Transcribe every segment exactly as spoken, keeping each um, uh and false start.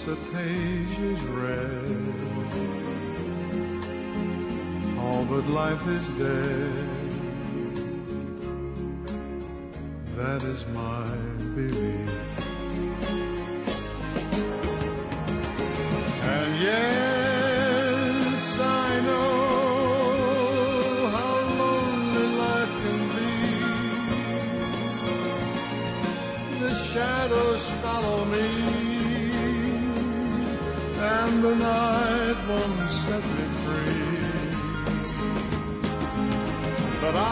the page is read, all but life is dead. That is my belief. And yes, I know how lonely life can be. The shadows follow me, and the night won't set me free. But I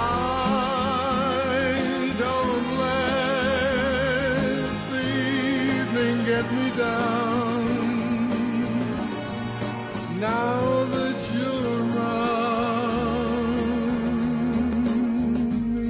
don't let the evening get me down. Now that you're around me.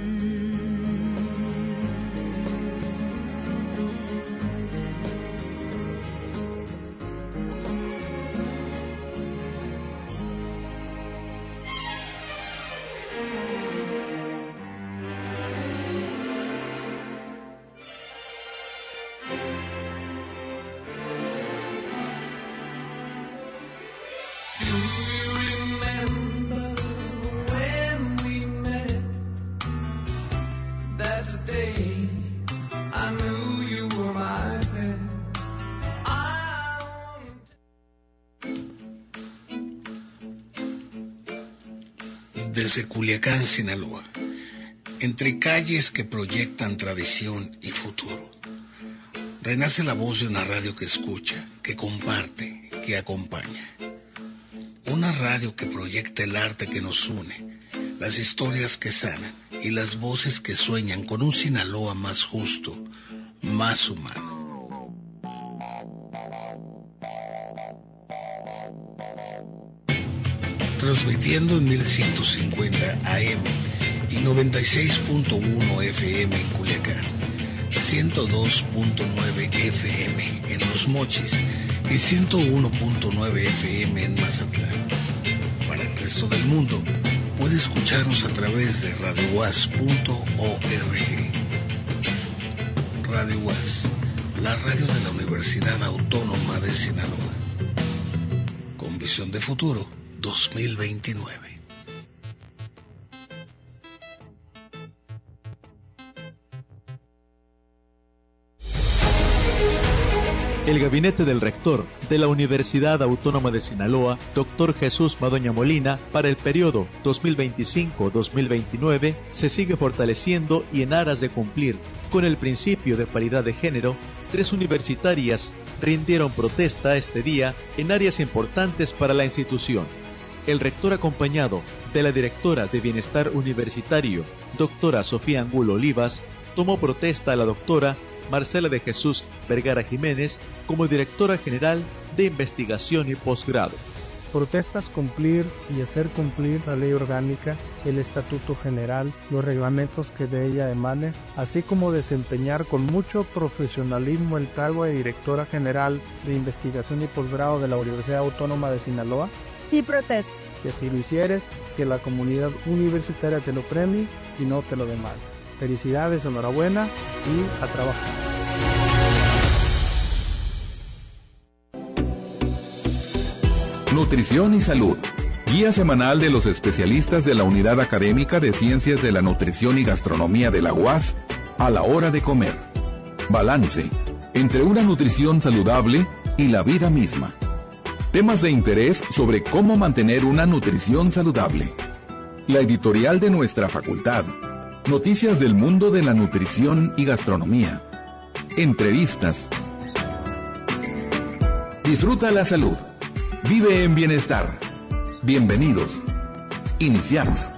Desde Culiacán, Sinaloa, entre calles que proyectan tradición y futuro, renace la voz de una radio que escucha, que comparte, que acompaña. Una radio que proyecta el arte que nos une, las historias que sanan y las voces que sueñan con un Sinaloa más justo, más humano. Transmitiendo en mil ciento cincuenta A M y noventa y seis punto uno F M en Culiacán, ciento dos punto nueve F M en Los Mochis y ciento uno punto nueve F M en Mazatlán. Para el resto del mundo, puede escucharnos a través de radio u a s punto org. Radio U A S, la radio de la Universidad Autónoma de Sinaloa. Con visión de futuro dos mil veintinueve. El gabinete del rector de la Universidad Autónoma de Sinaloa, doctor Jesús Madoña Molina, para el periodo dos mil veinticinco a dos mil veintinueve, se sigue fortaleciendo y en aras de cumplir con el principio de paridad de género, tres universitarias rindieron protesta este día en áreas importantes para la institución. El rector, acompañado de la directora de Bienestar Universitario, doctora Sofía Angulo Olivas, tomó protesta a la doctora Marcela de Jesús Vergara Jiménez como directora general de Investigación y Posgrado. Protestas cumplir y hacer cumplir la ley orgánica, el estatuto general, los reglamentos que de ella emanen, así como desempeñar con mucho profesionalismo el cargo de directora general de Investigación y Posgrado de la Universidad Autónoma de Sinaloa. Y protesta. Si así lo hicieres, que la comunidad universitaria te lo premie y no te lo demande. Felicidades, enhorabuena y a trabajar. Nutrición y salud. Guía semanal de los especialistas de la Unidad Académica de Ciencias de la Nutrición y Gastronomía de la U A S a la hora de comer. Balance entre una nutrición saludable y la vida misma. Temas de interés sobre cómo mantener una nutrición saludable. La editorial de nuestra facultad. Noticias del mundo de la nutrición y gastronomía. Entrevistas. Disfruta la salud. Vive en bienestar. Bienvenidos. Iniciamos.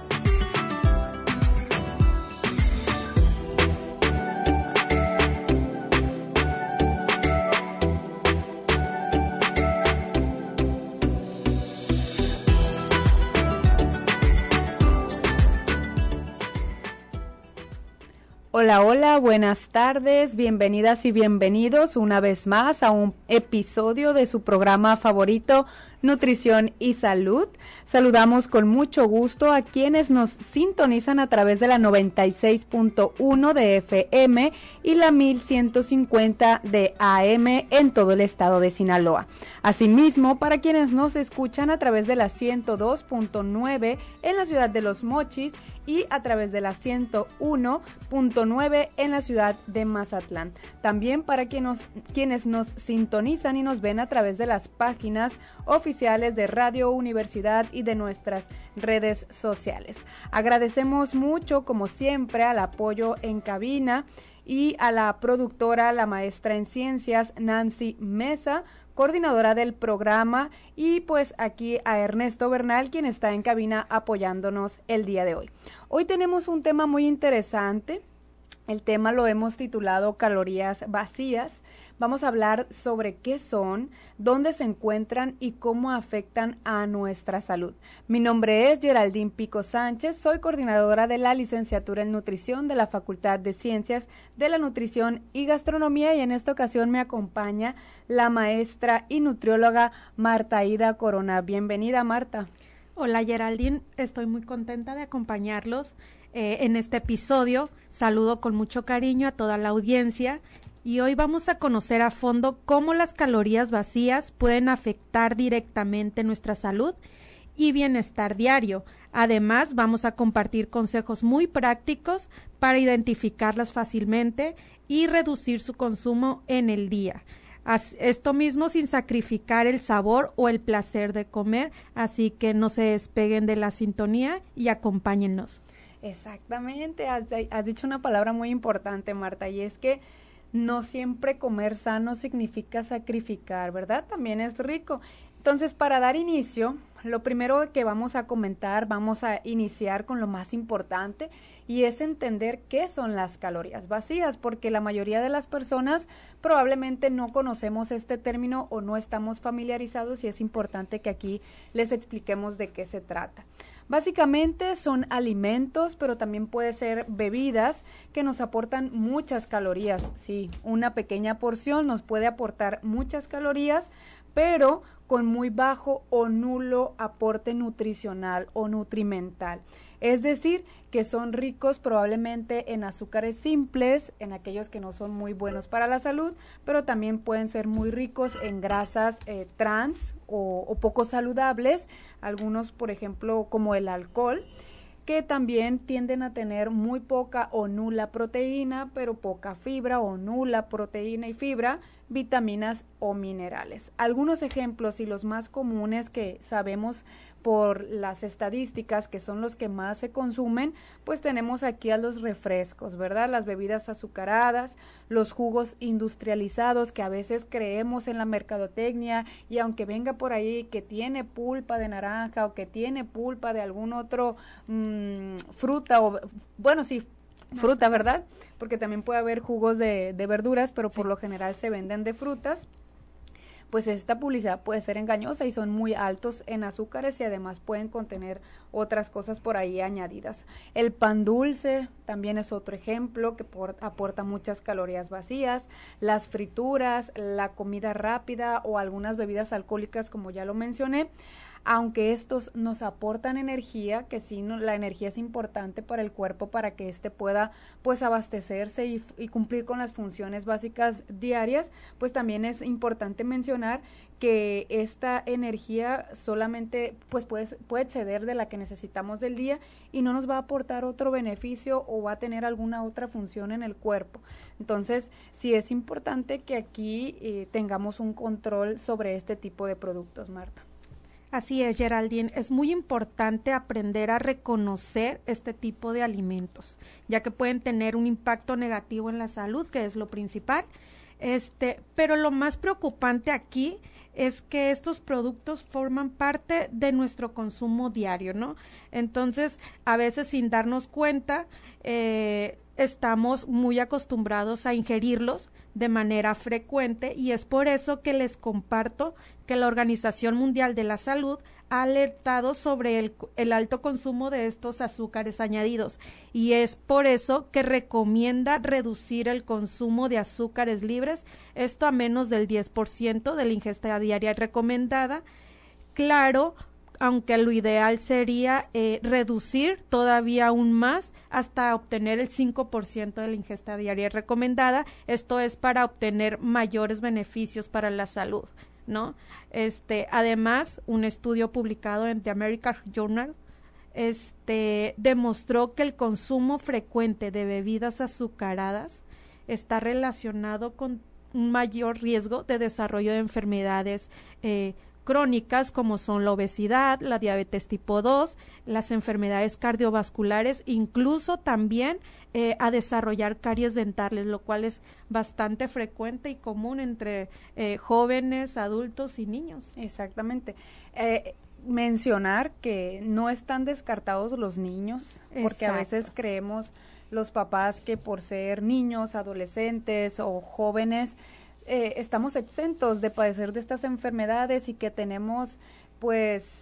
Hola, hola, buenas tardes, bienvenidas y bienvenidos una vez más a un episodio de su programa favorito, nutrición y salud. Saludamos con mucho gusto a quienes nos sintonizan a través de la noventa y seis punto uno de F M y la mil ciento cincuenta de A M en todo el estado de Sinaloa. Asimismo, para quienes nos escuchan a través de la ciento dos punto nueve en la ciudad de Los Mochis y a través de la ciento uno punto nueve en la ciudad de Mazatlán. También para quienes nos, quienes nos sintonizan y nos ven a través de las páginas oficiales de Radio Universidad y de nuestras redes sociales. Agradecemos mucho, como siempre, al apoyo en cabina y a la productora, la maestra en ciencias, Nancy Mesa, coordinadora del programa, y pues aquí a Ernesto Bernal, quien está en cabina apoyándonos el día de hoy. Hoy tenemos un tema muy interesante. El tema lo hemos titulado Calorías Vacías. Vamos a hablar sobre qué son, dónde se encuentran y cómo afectan a nuestra salud. Mi nombre es Geraldine Pico Sánchez, soy coordinadora de la licenciatura en nutrición de la Facultad de Ciencias de la Nutrición y Gastronomía, y en esta ocasión me acompaña la maestra y nutrióloga Marta Ida Corona. Bienvenida, Marta. Hola, Geraldine, estoy muy contenta de acompañarlos eh, en este episodio. Saludo con mucho cariño a toda la audiencia. Y hoy vamos a conocer a fondo cómo las calorías vacías pueden afectar directamente nuestra salud y bienestar diario. Además, vamos a compartir consejos muy prácticos para identificarlas fácilmente y reducir su consumo en el día. Esto mismo sin sacrificar el sabor o el placer de comer, así que no se despeguen de la sintonía y acompáñennos. Exactamente, has, has dicho una palabra muy importante, Marta, y es que no siempre comer sano significa sacrificar, ¿verdad? También es rico. Entonces, para dar inicio, lo primero que vamos a comentar, vamos a iniciar con lo más importante, y es entender qué son las calorías vacías, porque la mayoría de las personas probablemente no conocemos este término o no estamos familiarizados, y es importante que aquí les expliquemos de qué se trata. Básicamente son alimentos, pero también puede ser bebidas que nos aportan muchas calorías. Sí, una pequeña porción nos puede aportar muchas calorías, pero con muy bajo o nulo aporte nutricional o nutrimental. Es decir, que son ricos probablemente en azúcares simples, en aquellos que no son muy buenos para la salud, pero también pueden ser muy ricos en grasas eh, trans o, o poco saludables, algunos, por ejemplo, como el alcohol, que también tienden a tener muy poca o nula proteína, pero poca fibra o nula proteína y fibra, vitaminas o minerales. Algunos ejemplos y los más comunes que sabemos por las estadísticas, que son los que más se consumen, pues tenemos aquí a los refrescos, ¿verdad? Las bebidas azucaradas, los jugos industrializados que a veces creemos en la mercadotecnia, y aunque venga por ahí que tiene pulpa de naranja o que tiene pulpa de algún otro mmm, fruta o, bueno, sí, fruta, ¿verdad? Porque también puede haber jugos de, de verduras, pero por sí, lo general se venden de frutas. Pues esta publicidad puede ser engañosa y son muy altos en azúcares y además pueden contener otras cosas por ahí añadidas. El pan dulce también es otro ejemplo que por, aporta muchas calorías vacías. Las frituras, la comida rápida o algunas bebidas alcohólicas, como ya lo mencioné, aunque estos nos aportan energía, que sí, no, la energía es importante para el cuerpo para que éste pueda pues abastecerse y, y cumplir con las funciones básicas diarias, pues también es importante mencionar que esta energía solamente pues puede, puede exceder de la que necesitamos del día y no nos va a aportar otro beneficio o va a tener alguna otra función en el cuerpo. Entonces, sí es importante que aquí eh, tengamos un control sobre este tipo de productos, Marta. Así es, Geraldine, es muy importante aprender a reconocer este tipo de alimentos, ya que pueden tener un impacto negativo en la salud, que es lo principal. Este, pero lo más preocupante aquí es que estos productos forman parte de nuestro consumo diario, ¿no? Entonces, a veces sin darnos cuenta, eh, estamos muy acostumbrados a ingerirlos de manera frecuente, y es por eso que les comparto que la Organización Mundial de la Salud ha alertado sobre el, el alto consumo de estos azúcares añadidos, y es por eso que recomienda reducir el consumo de azúcares libres, esto a menos del diez por ciento de la ingesta diaria recomendada, claro, aunque lo ideal sería eh, reducir todavía aún más hasta obtener el cinco por ciento de la ingesta diaria recomendada. Esto es para obtener mayores beneficios para la salud, ¿no? Este, además, un estudio publicado en The American Journal este, demostró que el consumo frecuente de bebidas azucaradas está relacionado con un mayor riesgo de desarrollo de enfermedades eh, crónicas como son la obesidad, la diabetes tipo dos, las enfermedades cardiovasculares, incluso también eh, a desarrollar caries dentales, lo cual es bastante frecuente y común entre eh, jóvenes, adultos y niños. Exactamente. Eh, mencionar que no están descartados los niños, porque Exacto. a veces creemos los papás que por ser niños, adolescentes o jóvenes, Eh, estamos exentos de padecer de estas enfermedades y que tenemos pues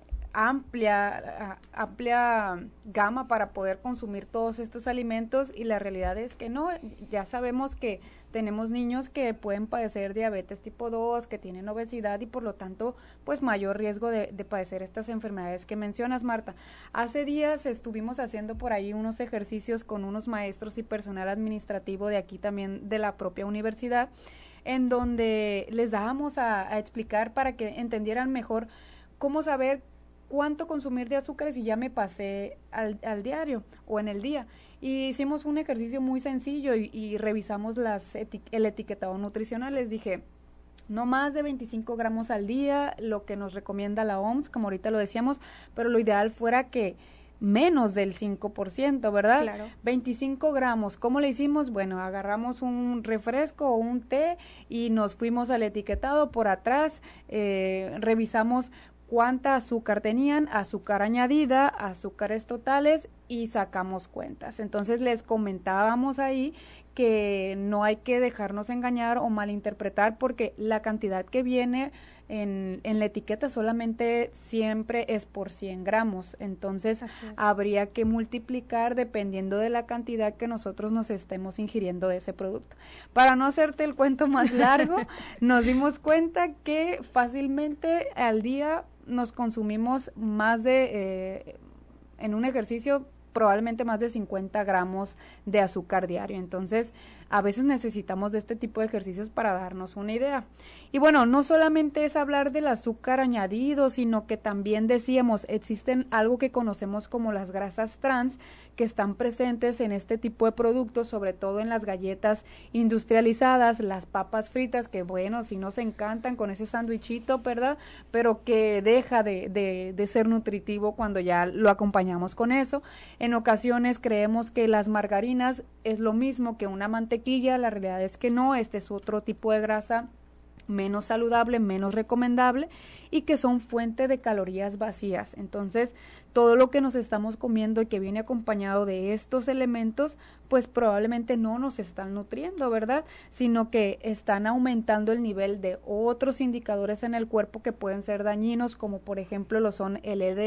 amplia amplia gama para poder consumir todos estos alimentos, y la realidad es que no. Ya sabemos que tenemos niños que pueden padecer diabetes tipo dos, que tienen obesidad y por lo tanto pues mayor riesgo de, de padecer estas enfermedades que mencionas, Marta. Hace días estuvimos haciendo por ahí unos ejercicios con unos maestros y personal administrativo de aquí también de la propia universidad, en donde les dábamos a, a explicar para que entendieran mejor cómo saber cuánto consumir de azúcares si ya me pasé al, al diario o en el día. Y hicimos un ejercicio muy sencillo y, y revisamos las eti- el etiquetado nutricional. Les dije, no más de veinticinco gramos al día, lo que nos recomienda la O M S, como ahorita lo decíamos, pero lo ideal fuera que menos del cinco por ciento, ¿verdad? Claro. veinticinco gramos, ¿cómo le hicimos? Bueno, agarramos un refresco o un té y nos fuimos al etiquetado por atrás, eh, revisamos cuánta azúcar tenían, azúcar añadida, azúcares totales y sacamos cuentas. Entonces les comentábamos ahí que no hay que dejarnos engañar o malinterpretar, porque la cantidad que viene en, en la etiqueta solamente siempre es por cien gramos, entonces habría que multiplicar dependiendo de la cantidad que nosotros nos estemos ingiriendo de ese producto. Para no hacerte el cuento más largo, nos dimos cuenta que fácilmente al día nos consumimos más de, eh, en un ejercicio, probablemente más de cincuenta gramos de azúcar diario. Entonces, a veces necesitamos de este tipo de ejercicios para darnos una idea. Y bueno, no solamente es hablar del azúcar añadido, sino que también decíamos, existen algo que conocemos como las grasas trans, que están presentes en este tipo de productos, sobre todo en las galletas industrializadas, las papas fritas, que bueno, sí nos encantan con ese sándwichito, ¿verdad? Pero que deja de, de, de ser nutritivo cuando ya lo acompañamos con eso. En ocasiones creemos que las margarinas es lo mismo que una mantequilla, la realidad es que no, este es otro tipo de grasa menos saludable, menos recomendable y que son fuente de calorías vacías. Entonces, todo lo que nos estamos comiendo y que viene acompañado de estos elementos, pues probablemente no nos están nutriendo, ¿verdad? Sino que están aumentando el nivel de otros indicadores en el cuerpo que pueden ser dañinos, como por ejemplo lo son el L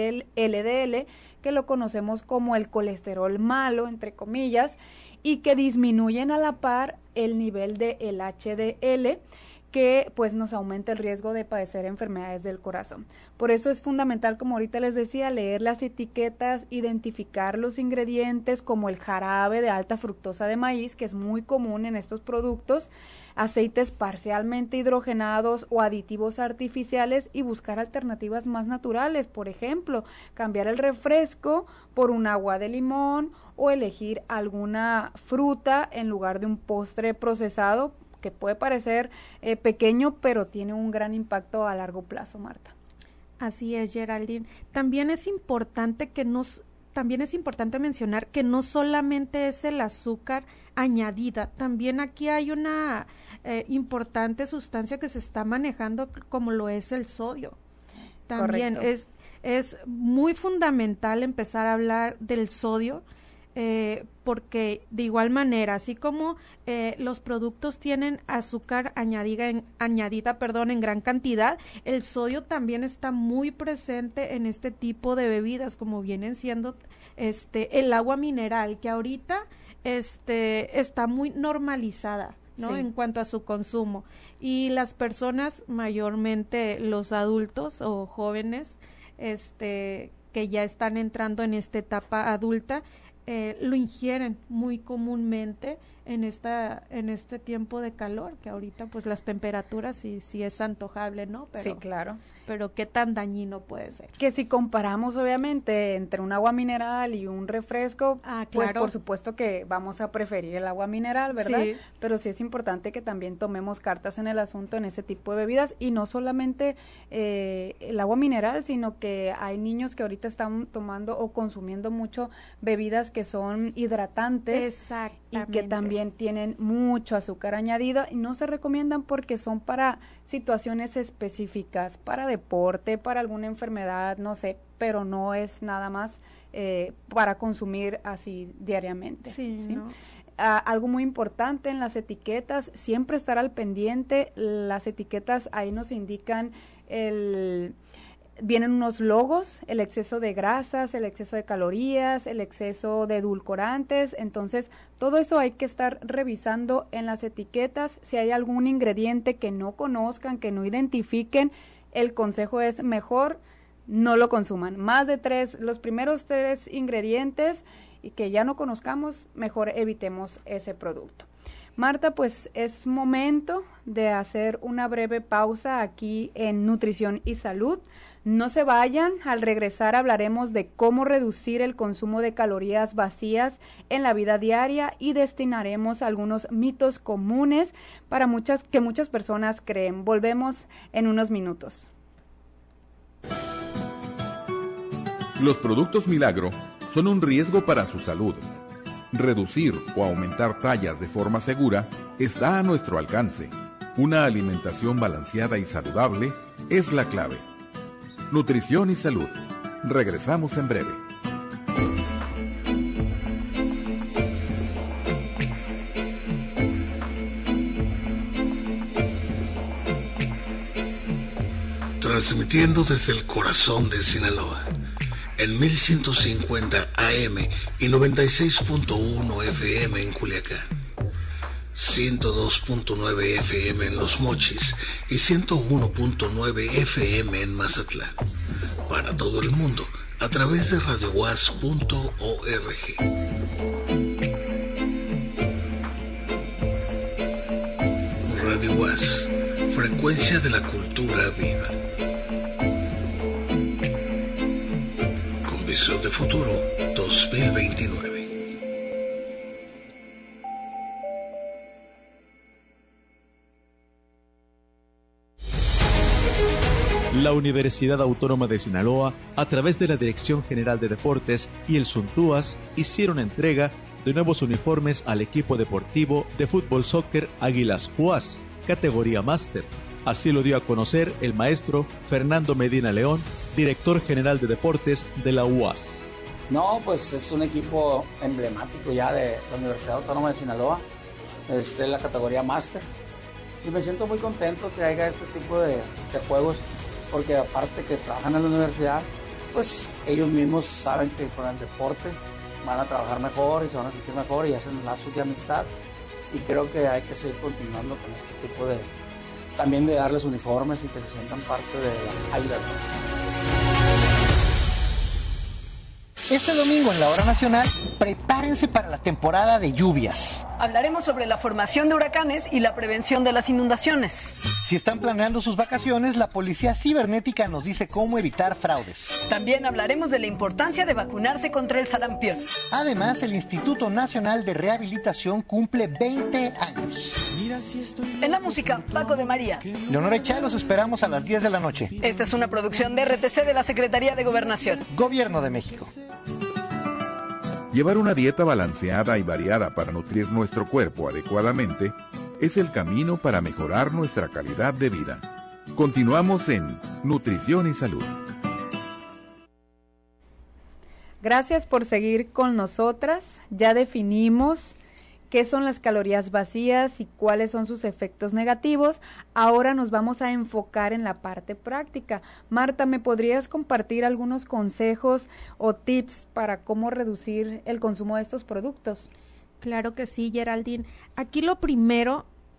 D L, que lo conocemos como el colesterol malo, entre comillas, y que disminuyen a la par el nivel de el H D L, que pues nos aumenta el riesgo de padecer enfermedades del corazón. Por eso es fundamental, como ahorita les decía, leer las etiquetas, identificar los ingredientes como el jarabe de alta fructosa de maíz, que es muy común en estos productos, aceites parcialmente hidrogenados o aditivos artificiales, y buscar alternativas más naturales. Por ejemplo, cambiar el refresco por un agua de limón o elegir alguna fruta en lugar de un postre procesado, que puede parecer eh, pequeño, pero tiene un gran impacto a largo plazo, Marta. Así es, Geraldine. También es importante que nos, también es importante mencionar que no solamente es el azúcar añadida, también aquí hay una eh, importante sustancia que se está manejando, como lo es el sodio. También Correcto. es es muy fundamental empezar a hablar del sodio. Eh, porque de igual manera, así como eh, los productos tienen azúcar añadida, en, añadida perdón, en gran cantidad, el sodio también está muy presente en este tipo de bebidas, como vienen siendo este el agua mineral, que ahorita este está muy normalizada. ¿no? Sí. En cuanto a su consumo. Y las personas, mayormente los adultos o jóvenes, este, que ya están entrando en esta etapa adulta, eh, lo ingieren muy comúnmente en esta en este tiempo de calor, que ahorita pues las temperaturas sí sí es antojable, ¿no? Pero, sí, claro. Pero qué tan dañino puede ser. Que si comparamos obviamente entre un agua mineral y un refresco, ah, pues claro. por supuesto que vamos a preferir el agua mineral, ¿verdad? Sí. Pero sí es importante que también tomemos cartas en el asunto en ese tipo de bebidas, y no solamente eh, el agua mineral, sino que hay niños que ahorita están tomando o consumiendo mucho bebidas que son hidratantes. Exactamente. Y que también tienen mucho azúcar añadido, y no se recomiendan porque son para situaciones específicas, para deporte, para alguna enfermedad, no sé, pero no es nada más eh, para consumir así diariamente. Sí, ¿sí? ¿no? Ah, algo muy importante en las etiquetas, siempre estar al pendiente. Las etiquetas ahí nos indican el... Vienen unos logos, el exceso de grasas, el exceso de calorías, el exceso de edulcorantes. Entonces, todo eso hay que estar revisando en las etiquetas. Si hay algún ingrediente que no conozcan, que no identifiquen, el consejo es mejor no lo consuman. Más de tres, los primeros tres ingredientes y que ya no conozcamos, mejor evitemos ese producto. Marta, pues es momento de hacer una breve pausa aquí en Nutrición y Salud. No se vayan, al regresar hablaremos de cómo reducir el consumo de calorías vacías en la vida diaria y destinaremos algunos mitos comunes para muchas que muchas personas creen. Volvemos en unos minutos. Los productos Milagro son un riesgo para su salud. Reducir o aumentar tallas de forma segura está a nuestro alcance. Una alimentación balanceada y saludable es la clave. Nutrición y salud. Regresamos en breve. Transmitiendo desde el corazón de Sinaloa, en mil ciento cincuenta A M y noventa y seis punto uno F M en Culiacán, ciento dos punto nueve F M en Los Mochis y ciento uno punto nueve F M en Mazatlán. Para todo el mundo, a través de radio was punto org. Radio Was, frecuencia de la cultura viva. Con visión de futuro dos mil veintinueve. La Universidad Autónoma de Sinaloa, a través de la Dirección General de Deportes y el SUNTUAS, hicieron entrega de nuevos uniformes al equipo deportivo de fútbol soccer Águilas U A S, categoría máster. Así lo dio a conocer el maestro Fernando Medina León, director general de deportes de la U A S. No, pues es un equipo emblemático ya de la Universidad Autónoma de Sinaloa, este, la categoría máster. Y me siento muy contento que haya este tipo de, de juegos, porque aparte que trabajan en la universidad, pues ellos mismos saben que con el deporte van a trabajar mejor y se van a sentir mejor y hacen lazos de amistad. Y creo que hay que seguir continuando con este tipo de, también de darles uniformes y que se sientan parte de las Águilas. Este domingo en la Hora Nacional, prepárense para la temporada de lluvias. Hablaremos sobre la formación de huracanes y la prevención de las inundaciones. Si están planeando sus vacaciones, la Policía Cibernética nos dice cómo evitar fraudes. También hablaremos de la importancia de vacunarse contra el sarampión. Además, el Instituto Nacional de Rehabilitación cumple veinte años. En la música, Paco de María. Leonora y Chá, los esperamos a las diez de la noche. Esta es una producción de R T C de la Secretaría de Gobernación. Gobierno de México. Llevar una dieta balanceada y variada para nutrir nuestro cuerpo adecuadamente es el camino para mejorar nuestra calidad de vida. Continuamos en Nutrición y Salud. Gracias por seguir con nosotras. Ya definimos qué son las calorías vacías y cuáles son sus efectos negativos. Ahora nos vamos a enfocar en la parte práctica. Marta, ¿me podrías compartir algunos consejos o tips para cómo reducir el consumo de estos productos? Claro que sí, Geraldine. Aquí lo primero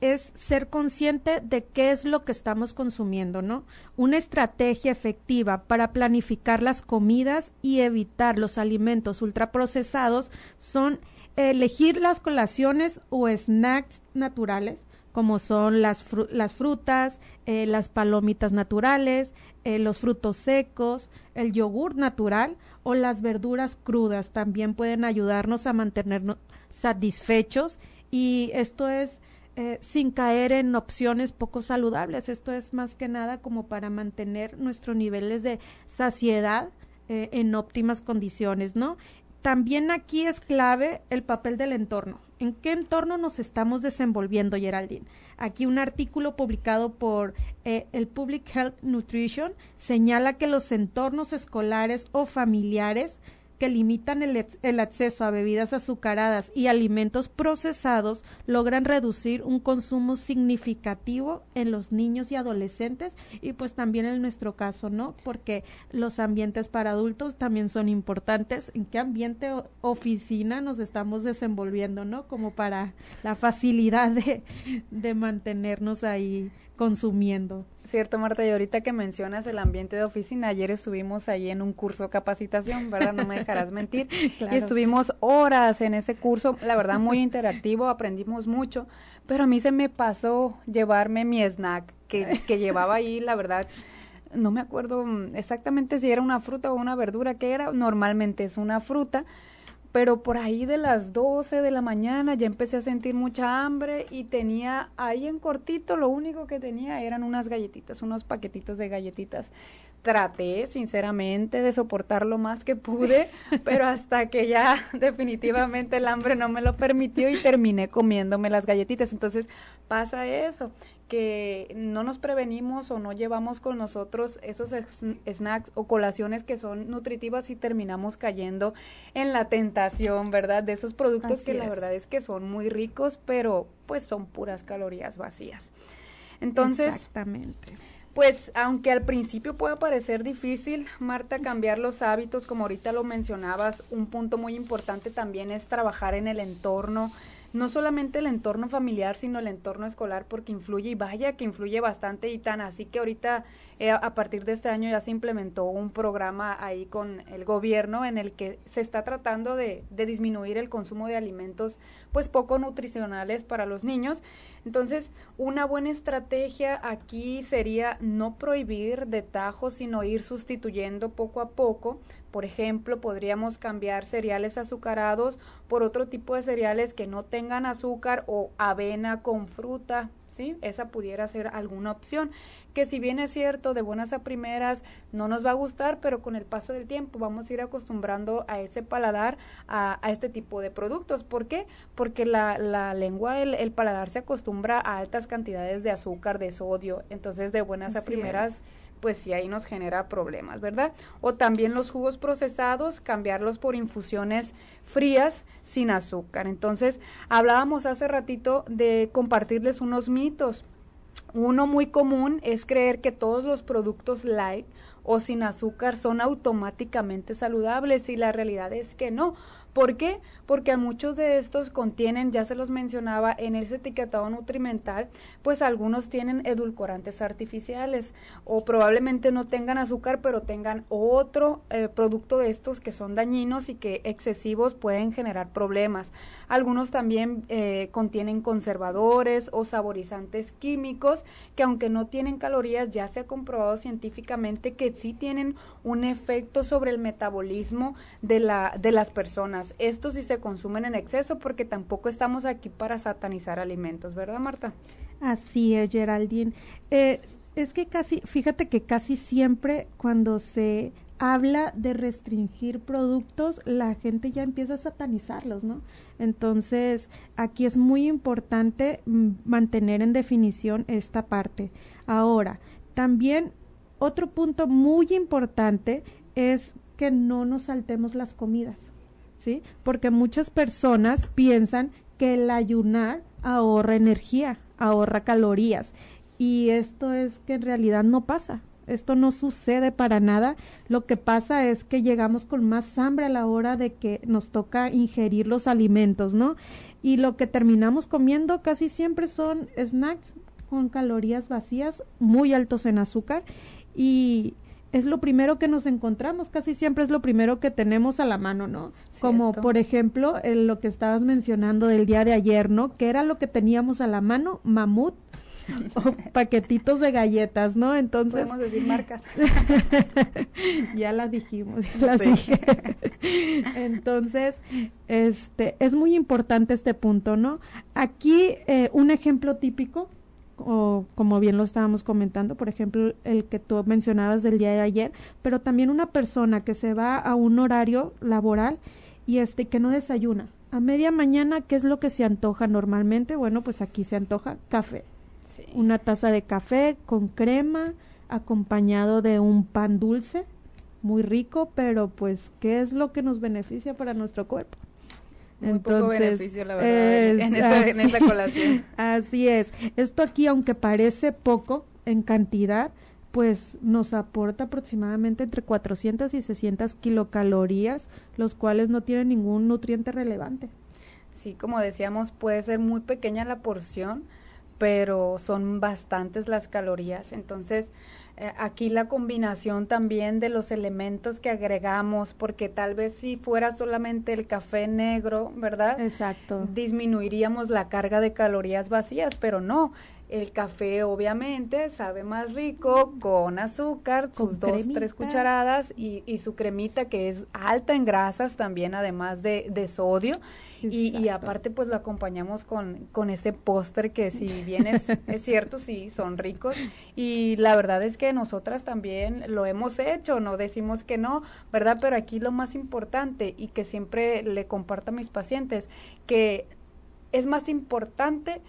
es ser consciente de qué es lo que estamos consumiendo, ¿no? Una estrategia efectiva para planificar las comidas y evitar los alimentos ultraprocesados son elegir las colaciones o snacks naturales, como son las, fru las frutas, eh, las palomitas naturales, eh, los frutos secos, el yogur natural o las verduras crudas. También pueden ayudarnos a mantenernos satisfechos, y esto es eh, sin caer en opciones poco saludables. Esto es más que nada como para mantener nuestros niveles de saciedad eh, en óptimas condiciones, ¿no? También aquí es clave el papel del entorno. ¿En qué entorno nos estamos desenvolviendo, Geraldine? Aquí un artículo publicado por eh, el Public Health Nutrition señala que los entornos escolares o familiares que limitan el, el acceso a bebidas azucaradas y alimentos procesados logran reducir un consumo significativo en los niños y adolescentes, y pues también en nuestro caso, ¿no? Porque los ambientes para adultos también son importantes. ¿En qué ambiente o oficina nos estamos desenvolviendo, ¿no? Como para la facilidad de, de mantenernos ahí consumiendo. Cierto, Marta, y ahorita que mencionas el ambiente de oficina, ayer estuvimos ahí en un curso de capacitación, ¿verdad? No me dejarás mentir. Claro. Y estuvimos horas en ese curso, la verdad muy interactivo, aprendimos mucho, pero a mí se me pasó llevarme mi snack que, que llevaba ahí, la verdad, no me acuerdo exactamente si era una fruta o una verdura, que era, normalmente es una fruta, pero por ahí de las doce de la mañana ya empecé a sentir mucha hambre y tenía ahí en cortito, lo único que tenía eran unas galletitas, unos paquetitos de galletitas. Traté sinceramente de soportar lo más que pude, pero hasta que ya definitivamente el hambre no me lo permitió y terminé comiéndome las galletitas. Entonces pasa eso, que no nos prevenimos o no llevamos con nosotros esos snacks o colaciones que son nutritivas y terminamos cayendo en la tentación, ¿verdad? De esos productos Así que es. La verdad es que son muy ricos, pero pues son puras calorías vacías. Entonces, exactamente. Pues aunque al principio pueda parecer difícil, Marta, cambiar los hábitos, como ahorita lo mencionabas, un punto muy importante también es trabajar en el entorno, no solamente el entorno familiar, sino el entorno escolar, porque influye, y vaya que influye bastante, y tan así que ahorita eh, a partir de este año ya se implementó un programa ahí con el gobierno en el que se está tratando de, de disminuir el consumo de alimentos pues poco nutricionales para los niños. Entonces, una buena estrategia aquí sería no prohibir de tajo, sino ir sustituyendo poco a poco. Por ejemplo, podríamos cambiar cereales azucarados por otro tipo de cereales que no tengan azúcar, o avena con fruta, ¿sí? Esa pudiera ser alguna opción, que si bien es cierto, de buenas a primeras no nos va a gustar, pero con el paso del tiempo vamos a ir acostumbrando a ese paladar a, a este tipo de productos. ¿Por qué? Porque la, la lengua, el, el paladar se acostumbra a altas cantidades de azúcar, de sodio, entonces de buenas Así a primeras... Es. Pues sí, ahí nos genera problemas, ¿verdad? O también los jugos procesados, cambiarlos por infusiones frías sin azúcar. Entonces, hablábamos hace ratito de compartirles unos mitos. Uno muy común es creer que todos los productos light o sin azúcar son automáticamente saludables, y la realidad es que no. ¿Por qué? Porque a muchos de estos contienen, ya se los mencionaba en ese etiquetado nutrimental, pues algunos tienen edulcorantes artificiales, o probablemente no tengan azúcar, pero tengan otro eh, producto de estos que son dañinos y que excesivos pueden generar problemas. Algunos también eh, contienen conservadores o saborizantes químicos que, aunque no tienen calorías, ya se ha comprobado científicamente que sí tienen un efecto sobre el metabolismo de la de las personas. Estos sí se consumen en exceso, porque tampoco estamos aquí para satanizar alimentos, ¿verdad, Marta? Así es, Geraldine. Eh, es que casi, fíjate que casi siempre cuando se habla de restringir productos, la gente ya empieza a satanizarlos, ¿no? Entonces, aquí es muy importante mm, mantener en definición esta parte. Ahora, también otro punto muy importante es que no nos saltemos las comidas, ¿sí? Porque muchas personas piensan que el ayunar ahorra energía, ahorra calorías, y esto es que en realidad no pasa. Esto no sucede para nada. Lo que pasa es que llegamos con más hambre a la hora de que nos toca ingerir los alimentos, ¿no? y lo que terminamos comiendo casi siempre son snacks con calorías vacías, muy altos en azúcar, y es lo primero que nos encontramos, casi siempre es lo primero que tenemos a la mano, ¿no? Cierto. Como por ejemplo, el, lo que estabas mencionando del día de ayer, ¿no? Que era lo que teníamos a la mano, mamut, o paquetitos de galletas, ¿no? Entonces podemos decir marcas. Ya las dijimos, ya las Sí. dije. Entonces, este, es muy importante este punto, ¿no? Aquí eh, un ejemplo típico, o como bien lo estábamos comentando, por ejemplo, el que tú mencionabas del día de ayer, pero también una persona que se va a un horario laboral y este que no desayuna. A media mañana, ¿qué es lo que se antoja normalmente? Bueno, pues aquí se antoja café. Sí. Una taza de café con crema, acompañado de un pan dulce, muy rico, pero pues, ¿qué es lo que nos beneficia para nuestro cuerpo? Muy Entonces, poco beneficio, la verdad, es en, esa, en así, esa colación. Así es. Esto aquí, aunque parece poco en cantidad, pues nos aporta aproximadamente entre cuatrocientas y seiscientas kilocalorías, los cuales no tienen ningún nutriente relevante. Sí, como decíamos, puede ser muy pequeña la porción, pero son bastantes las calorías. Entonces, eh, aquí la combinación también de los elementos que agregamos, porque tal vez si fuera solamente el café negro, ¿verdad? Exacto. Disminuiríamos la carga de calorías vacías, pero no. El café obviamente sabe más rico con azúcar, Con sus dos, cremita. tres cucharadas y, y su cremita que es alta en grasas también, además de, de sodio. Y, y Exacto. aparte pues lo acompañamos con, con ese póster que si bien es, es cierto, sí, son ricos. Y la verdad es que nosotras también lo hemos hecho, no decimos que no, ¿verdad? Pero aquí lo más importante y que siempre le comparto a mis pacientes, que es más importante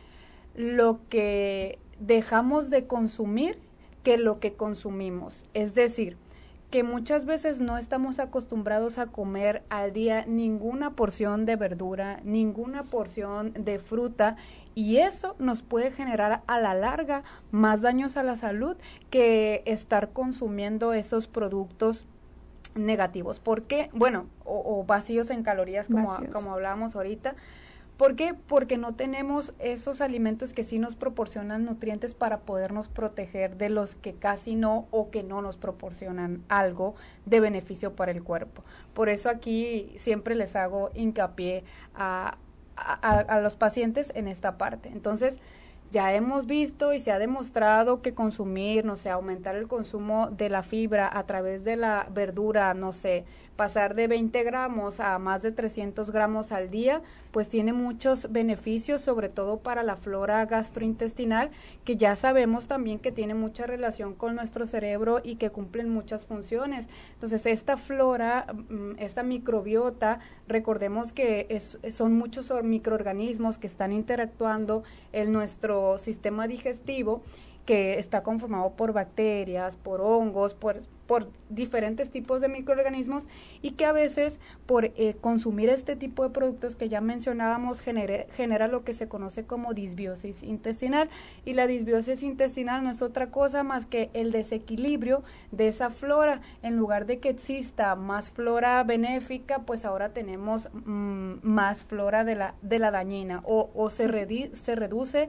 lo que dejamos de consumir que lo que consumimos. Es decir, que muchas veces no estamos acostumbrados a comer al día ninguna porción de verdura, ninguna porción de fruta, y eso nos puede generar a la larga más daños a la salud que estar consumiendo esos productos negativos. ¿Por qué? Bueno, o, o vacíos en calorías, como, Vacíos. como hablábamos ahorita. ¿Por qué? Porque no tenemos esos alimentos que sí nos proporcionan nutrientes para podernos proteger de los que casi no o que no nos proporcionan algo de beneficio para el cuerpo. Por eso aquí siempre les hago hincapié a, a, a los pacientes en esta parte. Entonces, ya hemos visto y se ha demostrado que consumir, no sé, aumentar el consumo de la fibra a través de la verdura, no sé, pasar de veinte gramos a más de trescientos gramos al día, pues tiene muchos beneficios, sobre todo para la flora gastrointestinal, que ya sabemos también que tiene mucha relación con nuestro cerebro y que cumplen muchas funciones. Entonces, esta flora, esta microbiota, recordemos que es, son muchos microorganismos que están interactuando en nuestro sistema digestivo, que está conformado por bacterias, por hongos, por, por diferentes tipos de microorganismos, y que a veces por eh, consumir este tipo de productos que ya mencionábamos genere, genera lo que se conoce como disbiosis intestinal, y la disbiosis intestinal no es otra cosa más que el desequilibrio de esa flora. En lugar de que exista más flora benéfica, pues ahora tenemos mmm, más flora de la, de la dañina, o, o se, redi, se reduce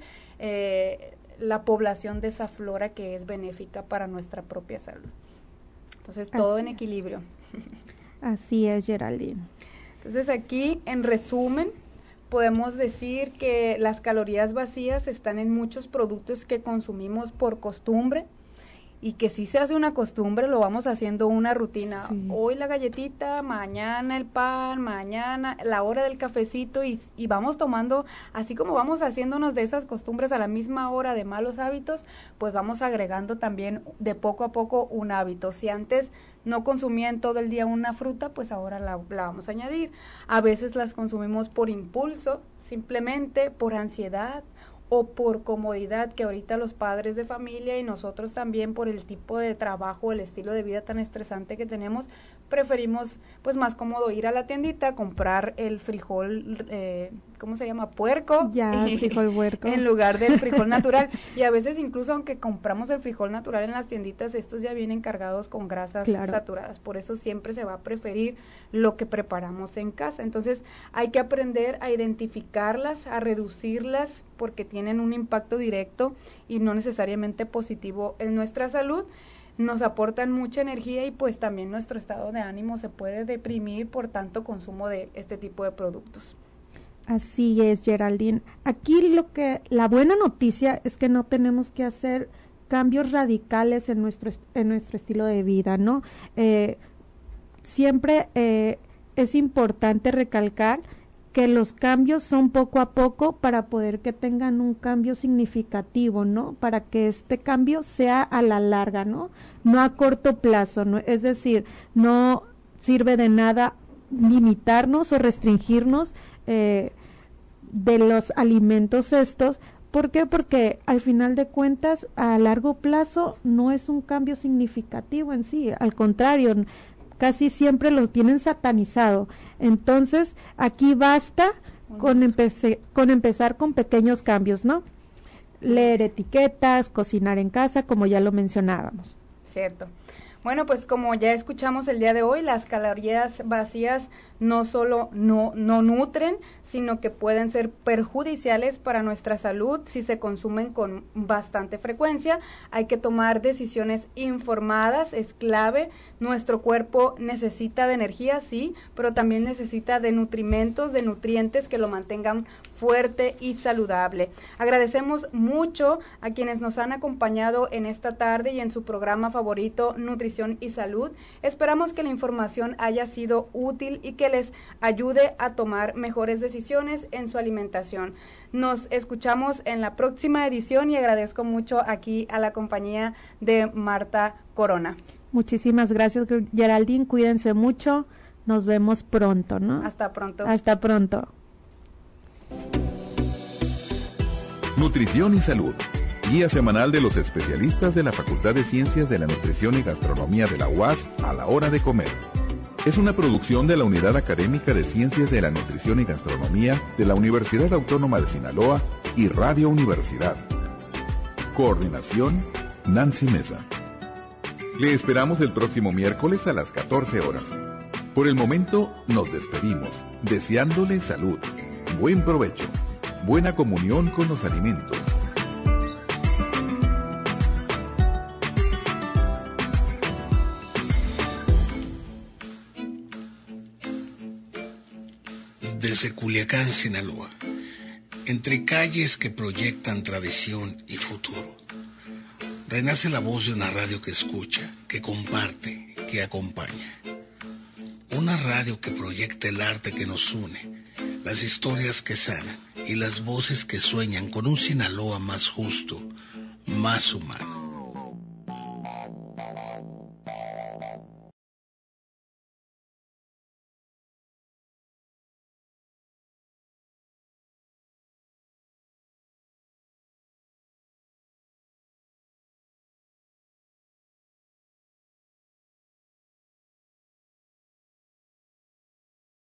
eh, la población de esa flora que es benéfica para nuestra propia salud. Entonces, todo Así en es. equilibrio. Así es, Geraldine. Entonces, aquí, en resumen, podemos decir que las calorías vacías están en muchos productos que consumimos por costumbre, y que si se hace una costumbre, lo vamos haciendo una rutina. Sí. Hoy la galletita, mañana el pan, mañana la hora del cafecito, y, y vamos tomando, así como vamos haciéndonos de esas costumbres a la misma hora de malos hábitos, pues vamos agregando también de poco a poco un hábito. Si antes no consumían todo el día una fruta, pues ahora la, la vamos a añadir. A veces las consumimos por impulso, simplemente por ansiedad, o por comodidad, que ahorita los padres de familia y nosotros también por el tipo de trabajo, el estilo de vida tan estresante que tenemos, preferimos pues más cómodo ir a la tiendita, comprar el frijol, eh, ¿cómo se llama? Puerco. Ya, el frijol puerco. En lugar del frijol natural. Y a veces incluso aunque compramos el frijol natural en las tienditas, estos ya vienen cargados con grasas claro. saturadas. Por eso siempre se va a preferir lo que preparamos en casa. Entonces hay que aprender a identificarlas, a reducirlas, porque tienen un impacto directo y no necesariamente positivo en nuestra salud. Nos aportan mucha energía y pues también nuestro estado de ánimo se puede deprimir por tanto consumo de este tipo de productos. Así es, Geraldine. Aquí lo que la buena noticia es que no tenemos que hacer cambios radicales en nuestro en nuestro estilo de vida, ¿no? Eh, siempre eh, es importante recalcar que los cambios son poco a poco para poder que tengan un cambio significativo, ¿no? Para que este cambio sea a la larga, ¿no? No a corto plazo, ¿no? Es decir, no sirve de nada limitarnos o restringirnos eh, de los alimentos estos. ¿Por qué? Porque al final de cuentas, a largo plazo no es un cambio significativo en sí, al contrario, casi siempre lo tienen satanizado. Entonces, aquí basta con, empece, con empezar con pequeños cambios, ¿no? Leer etiquetas, cocinar en casa, como ya lo mencionábamos. Cierto. Bueno, pues como ya escuchamos el día de hoy, las calorías vacías no solo no, no nutren, sino que pueden ser perjudiciales para nuestra salud si se consumen con bastante frecuencia. Hay que tomar decisiones informadas, es clave. Nuestro cuerpo necesita de energía, sí, pero también necesita de nutrimentos, de nutrientes que lo mantengan fuerte y saludable. Agradecemos mucho a quienes nos han acompañado en esta tarde y en su programa favorito, Nutrición y Salud. Esperamos que la información haya sido útil y que les ayude a tomar mejores decisiones en su alimentación. Nos escuchamos en la próxima edición y agradezco mucho aquí a la compañía de Marta Corona. Muchísimas gracias, Geraldine. Cuídense mucho. Nos vemos pronto, ¿no? Hasta pronto. Hasta pronto. Nutrición y Salud. Guía semanal de los especialistas de la Facultad de Ciencias de la Nutrición y Gastronomía de la U A S a la hora de comer. Es una producción de la Unidad Académica de Ciencias de la Nutrición y Gastronomía de la Universidad Autónoma de Sinaloa y Radio Universidad. Coordinación, Nancy Mesa. Le esperamos el próximo miércoles a las catorce horas. Por el momento, nos despedimos, deseándole salud, buen provecho, buena comunión con los alimentos. Desde Culiacán, Sinaloa, entre calles que proyectan tradición y futuro, renace la voz de una radio que escucha, que comparte, que acompaña. Una radio que proyecta el arte que nos une, las historias que sanan y las voces que sueñan con un Sinaloa más justo, más humano.